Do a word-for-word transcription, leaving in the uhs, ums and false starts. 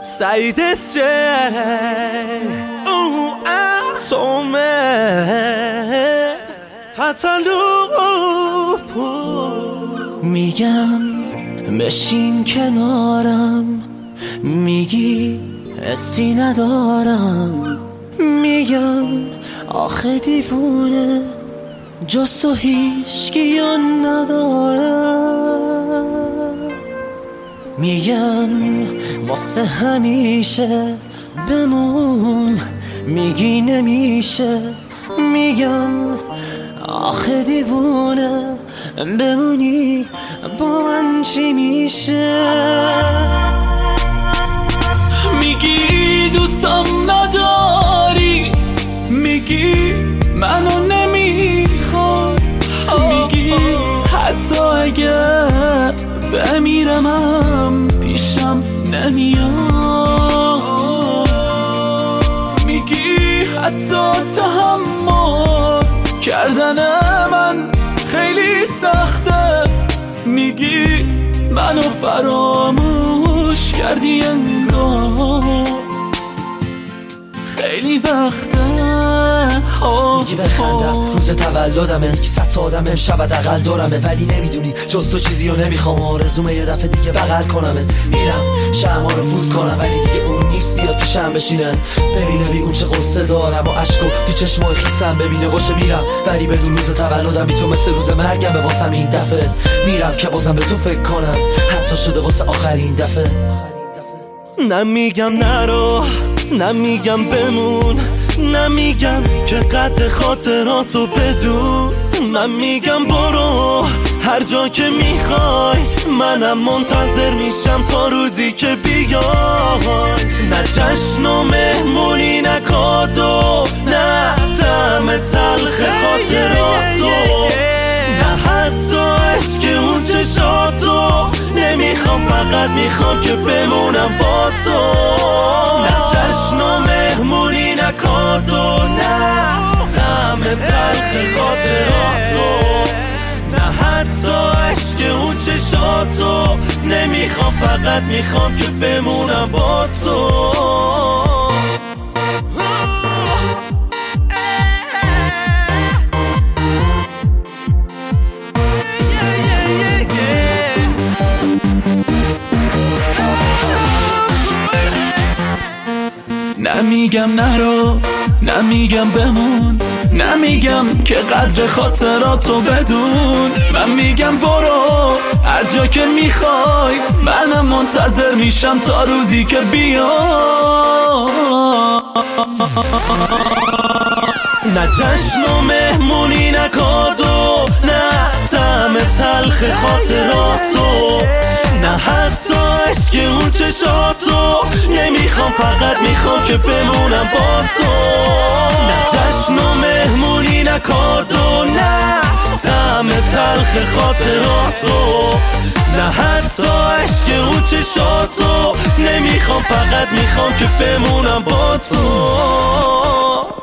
سعید سچه او اتومه تتلو میگم بشین کنارم، میگی حسی ندارم. میگم آخه دیوونه جز تو هیچکی ندارم. میگم واسه همیشه بمون، میگی نمیشه. میگم آخه دیوونه بمونی با من چی میشه. میگی دوستم نداری، میگی منو نمیخوای، میگی حتی اگه بمیرمم پیشم نمیاد. میگی حتی تحمل کردن من خیلی سخته، میگی منو فراموش کردی انگار خیلی وقته. میگی بخندم روز تولدمه، میگی صد تا آدم امشب حداقل دورمه، ولی نمیدونی جز تو چیزی رو نمیخوام. آرزومه یه دفعه دیگه بغل کنمت، میرم شمع رو فوت کنم ولی دیگه اون نیست بیاد پیشم بشینه، ببینه بی اون چه قصه دارم و عشقو تو چشمای خیسم ببینه. باشه میرم ولی بدون روز تولدم بی تو مثل روز مرگم به واسم این دفعه. میرم که بازم به تو فکر کنم، حتی شده واسه آخرین دفعه. نمیگم نرو، نمیگم بمون، نمیگم که قد خاطراتو بدون. من میگم برو هر جا که میخوای، منم منتظر میشم تا روزی که بیای. نه جشن و مهمونی، نه کادو، نه طعم تلخ خاطراتو، نه حتی عشق اون چشاتو. نمیخوام، فقط میخوام که بمونم با تو. نه جشن و مهمونی، نه کادو، نه طعم تلخ خاطراتو، نه حتی عشق اون چشاتو. نمیخوام، فقط میخوام که بمونم با تو. نمیگم نرو، نمیگم بمون، نمیگم که قدر خاطراتو بدون. من میگم برو هر جا که میخوای، منم منتظر میشم تا روزی که بیای. نه جشن و مهمونی، نه کادو، نه طعم تلخ خاطراتو، نه حتی عشق اون چشاتو. نمیخوام، فقط میخوام که بمونم با تو. نه جشن و مهمونی، نه کادو، نه طعم تلخ خاطراتو، نه حتی عشق اون چشاتو. نمیخوام، فقط میخوام که بمونم با تو.